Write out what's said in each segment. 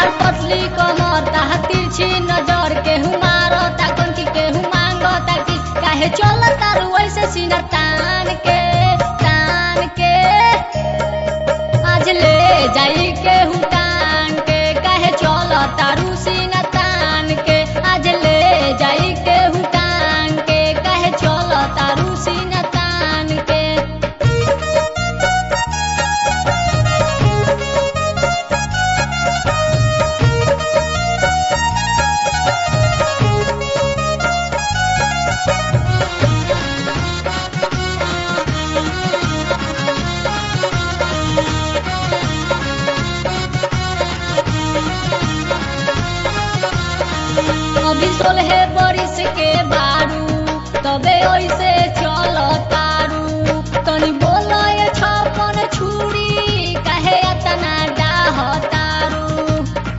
ताहर पतली कमर ताहर तिरछी नजर केहू मारो ताकन की केहू मांगो ताकि काहे चल तारू ऐसे सीना तान के आज ले जाई केहू तान के काहे चल तारू सीना तान के आज ले जाई केहू तान के काहे चल तारू सीना तान के अभी 16 बरिस के बारू तबे ऐसे चल तारू तनी बोल ये छपन छुरी काहे इतना डाह तारू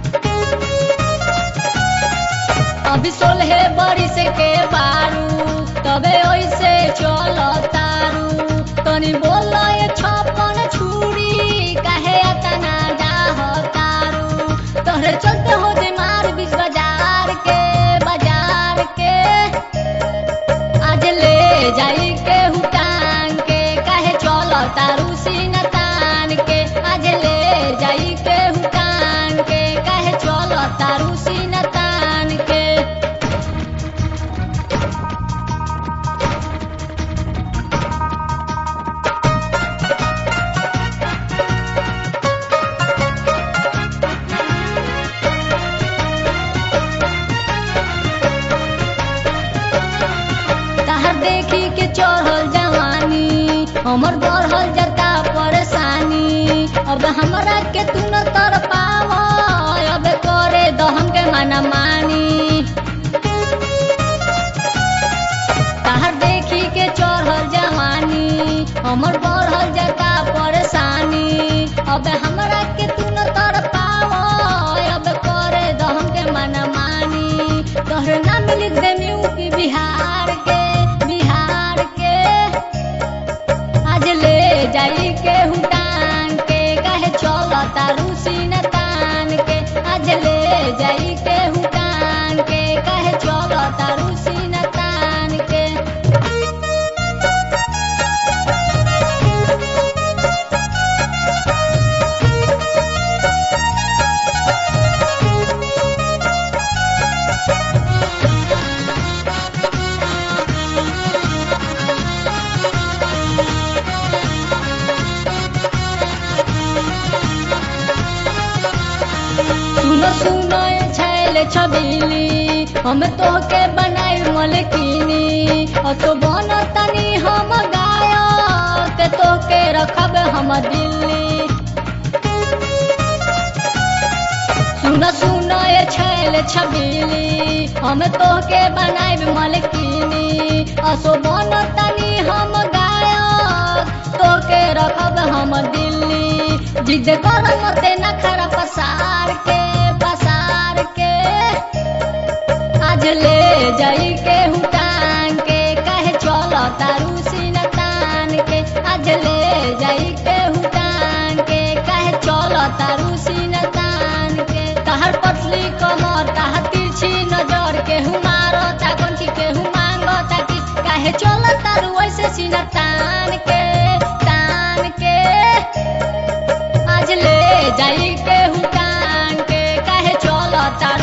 अभी 16 बरिस के बारू तबे ऐसे चल तारू तनी बोल ये छपन छुरी काहे इतना डाह तारू तोहरे चलते हो जे मार बीच बाजार के आज ले जाई केहू टांग के काहे चल तारू सीना तान के आज ले जाई केहू टांग के काहे चल तारू सीना तान के देखी के चढ़ल जवानी हमर बढ़ल जाता परेशानी अब हमरा के तू न तर पाव अब करे दहम के माना मानी ताहर देखी के चढ़ल जवानी हमर बढ़ल जाता परेशानी अब हमरा के तू न तर पाव अब करे दहम के माना मानी तोहरे नाम लिख दे यूपी बिहार के आज ले जाई केहू टांग के काहे चल तारू सीना तान के आज ले जाई केहू टांग के काहे चल तारू सीना तान के सुनो छैल छबीली हम तोहके बनाई मलकिनी और तो बन तनी हम गायक तोहके रखब हम दिल्ली सुनो छैल छबीली हम तोहके बनाई मलकिनी और तो बन तनी हम गायक तोहके रखब हम दिल्ली जिद कर मते नखरा पसार के आज ले जाई केहू टांग के काहे चल तारू सीना तान के आज ले जाई केहू टांग के काहे चल तारू सीना तान के ताहर पतली कमर ताहर तिरछी नजर केहू मारो ताकन की केहू मांगो ताकि काहे चल तारू ऐसे सीना तान के आज ले जाई केहू टांग के काहे चल तारू